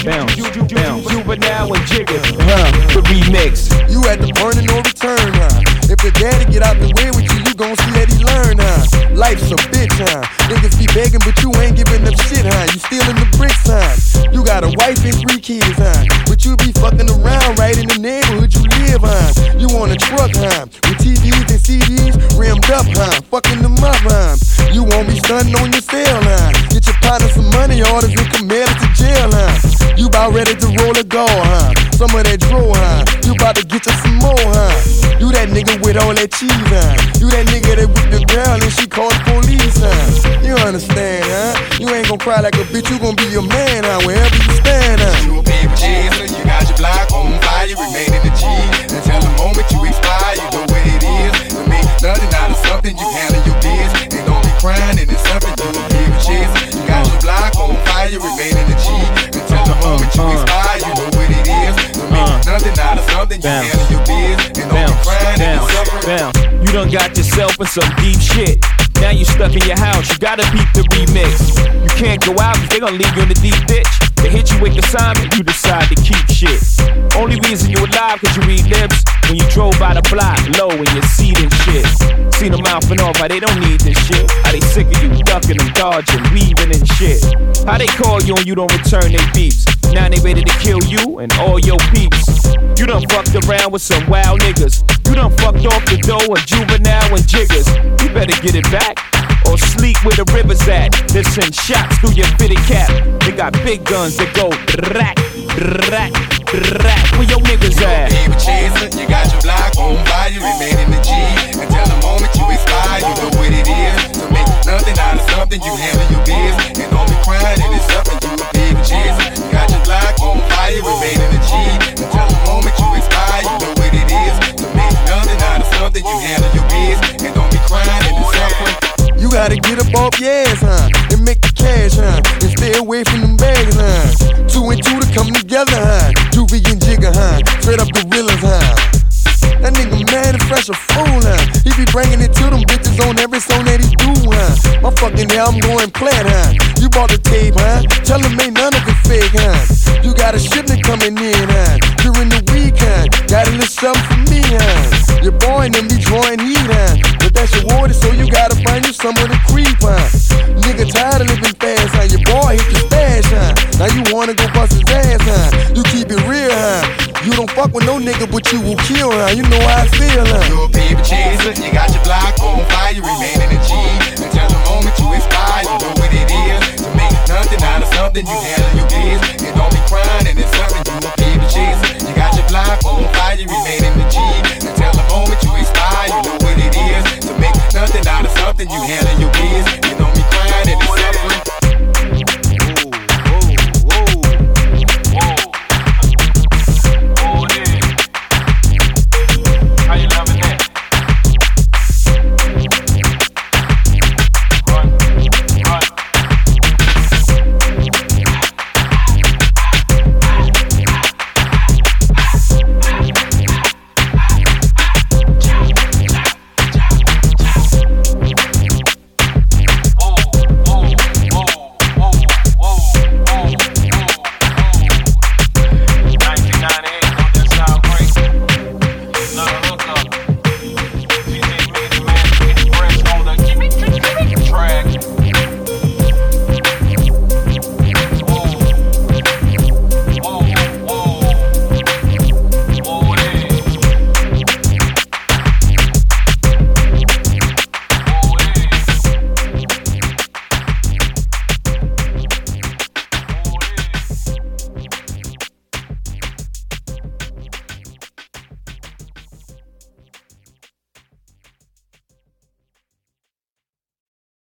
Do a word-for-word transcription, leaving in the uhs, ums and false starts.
bounce, bounce, Juvenile and Jigga, huh, the remix. You at the point of no return, huh? If the daddy get out the way with you, you gon' see that he learn, huh? Life's a bitch, huh? Niggas be begging, but you ain't giving up shit, huh? You stealing the bricks, huh? You got a wife and three kids, huh? But you be fucking around right in the neighborhood you live, huh? You on a truck, huh? With T Vs and C Ds rimmed up, huh? Fucking them up, huh? You won't be stunning on your cell, huh? Get your partner some money orders and commit it to jail, huh? You about ready to roll a goal, huh? Some of that draw, huh? You about to get you some more, huh? You that nigga with all that cheese, huh? You that nigga that with the girl and she called the police, huh? You understand, huh? You ain't gon' cry like a bitch, you gon' be a man, huh? Wherever you stand, huh? You a paper chaser, you got your block on fire, you remain in the G. Until the moment you expire, you know what it is. To make nothing out of something, you handle your biz. And don't be crying, and it's something you a paper chaser. You got your block on fire, you remain in the G. Until the moment you expire, you know what it is. To make nothing out of something, you handle your biz. And don't be crying, and it's suffering. You done got yourself in some deep shit. Now you stuck in your house, you gotta beat the remix. You can't go out cause they gon' leave you in the deep ditch. They hit you with assignment, you decide to keep shit. Only reason you alive cause you read lips. When you drove by the block, low in your seat and shit. Seen them out and off, how they don't need this shit. How they sick of you ducking and dodging, weaving and shit. How they call you and you don't return their beeps. Now they ready to kill you and all your peeps. You done fucked around with some wild niggas. You done fucked off the dough of Juvenile and Jiggers. You better get it back or sleep where the river's at. They send shots through your fitted cap. They got big guns that go rack, rack, rack. Where your niggas at? Paper chaser, you got your block on fire, you remain in the G. Until the moment you expire, you know what it is. To make nothing out of something, you handle your biz. And don't be crying, and it's something you a paper chaser. You got your block on fire, you remain in the G. Until the moment you expire, you know what it is. To make nothing out of something, you handle your biz. And don't be crying, and it's suffering. You gotta get up off your ass, huh? And make the cash, huh? And stay away from them bags, huh? Two and two to come together, huh? Juvie and Jigga, huh? Straight up gorillas, huh? That nigga mad and fresh a fool, huh? He be bringing it to them bitches on every song that he do, huh? My fucking album going plat, huh? You bought the tape, huh? Tell him ain't none of it fake, huh? You got a shipment coming in, huh? During the week, huh? Got a little something for me, huh? Your boy and them be drawing heat, huh? But that's your water, so you gotta find you some of the creep, huh? Nigga tired of living fast, huh? Your boy hit your stash, huh? Now you wanna go bust his ass, huh? You keep it real, huh? You don't fuck with no nigga, but you will kill, huh? You know how I feel, huh? You a paper chaser, you got your block on fire, you remain in the G. Until the moment you expire, you know what it is. To make nothing out of something, you handle your biz. And don't be crying, and it's something, you a paper chaser. You got your block on fire, you remain in the G. Until the moment you expire, you know what it is. To make nothing out of something, you handle your biz. And don't be crying, and it's suffering.